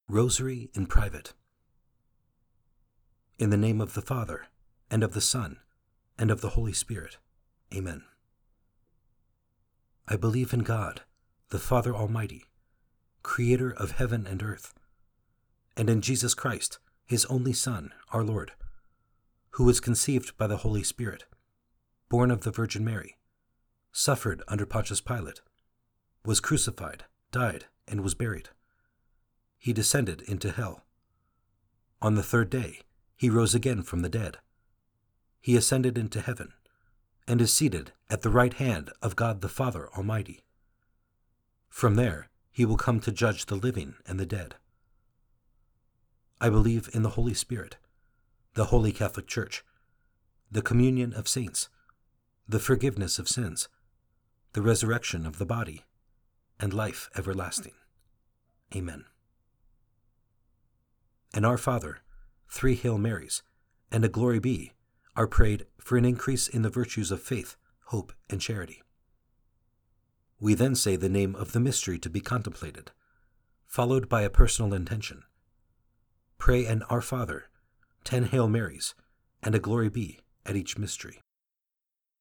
Rosary in Private. In the name of the Father, and of the Son, and of the Holy Spirit. Amen. I believe in God, the Father Almighty, Creator of heaven and earth, and in Jesus Christ, His only Son, our Lord, who was conceived by the Holy Spirit, born of the Virgin Mary, suffered under Pontius Pilate, was crucified, died, and was buried. He descended into hell. On the third day, He rose again from the dead. He ascended into heaven, and is seated at the right hand of God the Father Almighty. From there, He will come to judge the living and the dead. I believe in the Holy Spirit, the Holy Catholic Church, the communion of saints, the forgiveness of sins, the resurrection of the body, and life everlasting. Amen. And Our Father, 3 Hail Marys, and a Glory Be are prayed for an increase in the virtues of faith, hope, and charity. We then say the name of the mystery to be contemplated, followed by a personal intention. Pray an Our Father, 10 Hail Marys, and a Glory Be at each mystery.